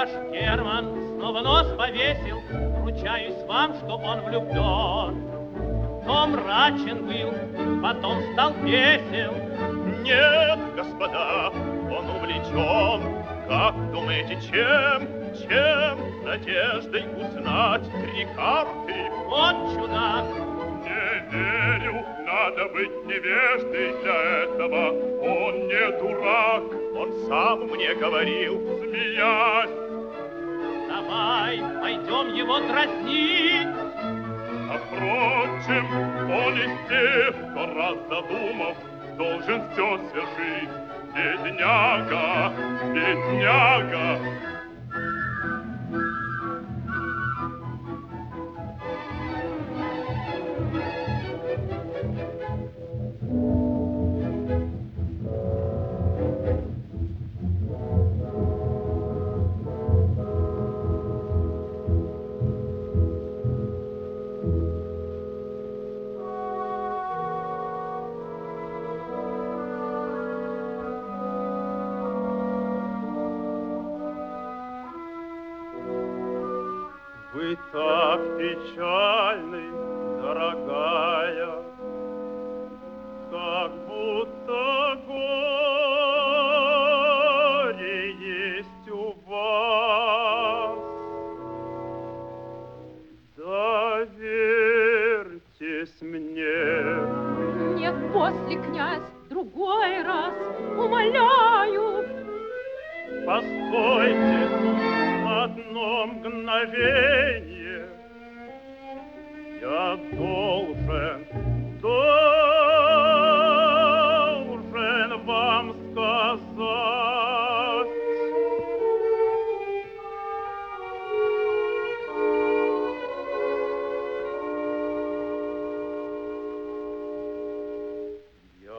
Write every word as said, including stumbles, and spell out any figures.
ваш Герман снова нос повесил, ручаюсь вам, что он влюблен. То мрачен был, потом стал весел. Нет, господа, он увлечен. Как думаете, чем? Чем? Надеждой узнать три карты. Он чудак. Не верю, надо быть невеждой для этого. Он не дурак, он сам мне говорил, смеясь. Давай, пойдем его дразнить. А впрочем, он из тех, кто раз задумав, должен все свершить. Бедняга, бедняга. Вы так печальны, дорогая, как будто горе есть у вас. Доверьтесь мне. Нет, после, князь, другой раз, умоляю. Постойте одно мгновение, я должен